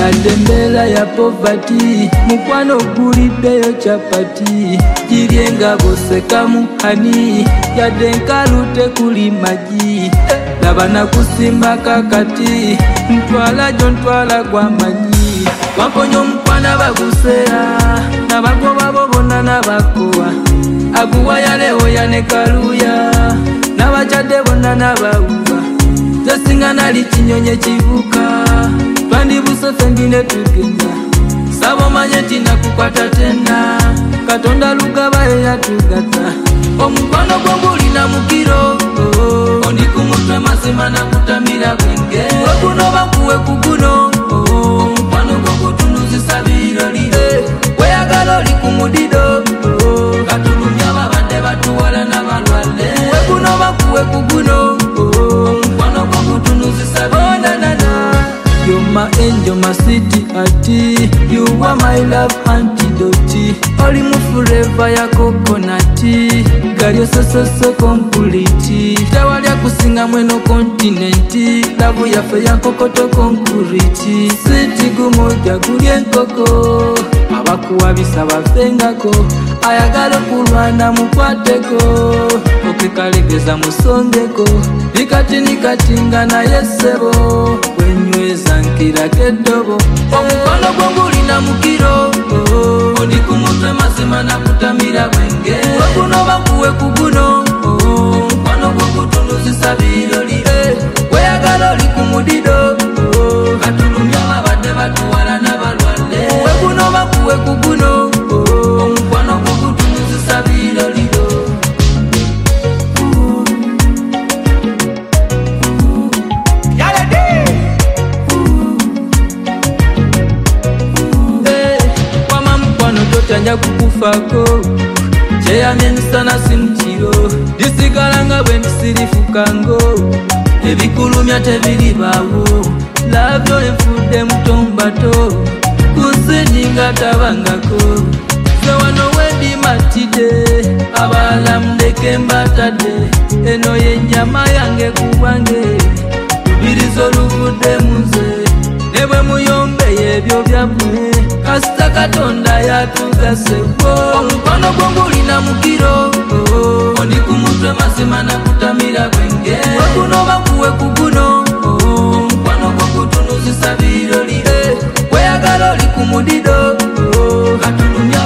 Yatembela ya poverty mukwano guliddeyo chapati jiryenga bosekamu hani yadenkalute kuli maji labana kusimba kakati ntwala jo ntwala gwa manyi wamponyo mukwana bagusera nabagoba bobona nabakowa aguwa yalewo yanekaluya nabachadde bonna nabawuba zesinga nali kinyonye kibuka twandi busofe ndine tugenda sabo manye tina kukwata tena katonda lugaba yatugata omukwano gwogulina mukiro ondikumutwe mazima nakutamira bwenge wekuno bakuwe kuguno omukwano gwogutunuzisa birolire weyagala oli kumudido katulumya babadde batuwala nabalwale wekuno bakuwe kuguno omukwano gwogutunuzisa birolire. You're my angel, my city ati. You are my love antidote. Only move forever ya coconati. Girl, you're so complete. Tawali ya kusinga mweno kontinenti. Lavu ya fe ya kokoto konkuriti. Sweet gumoja kulie nkoko. Abakuwa bisaba fengako. Ayagala kulwana mukwateko. Okekalegeza musongeko. Nikati nikatinga na yesebo. Wenyweza nkira kedobo omukwano gwogulina mukiro ondikumutwe mazima nakutamira bwenge wekuno bakuwe kuguno omukwano gwogutunuzisa birolire weyagala oli kumudido katulumya babadde batuwala nabalwadde wekuno bakuwe kuguno omukwano gwogutunuzisa birolire. Tanja kukufako cheyamye nsana simchiro disigalanga bwe ndisirifukango ebikulumya tebiribawo labyo enfudde mutombato kusininga tabangako sewano wendi matide abala mdeke mbatade eno yenyama yange kubwange lubirizo luvudde munze nebwe muyombeye ebyo byabwe kasita katonda yatugasewo omukwano gwogulina mukiro ondikumutwe mazima nakutamira bwenge wekuno bakuwe kuguno omukwano gwogutunuzisa birolire weyagala oli kumudido katulumya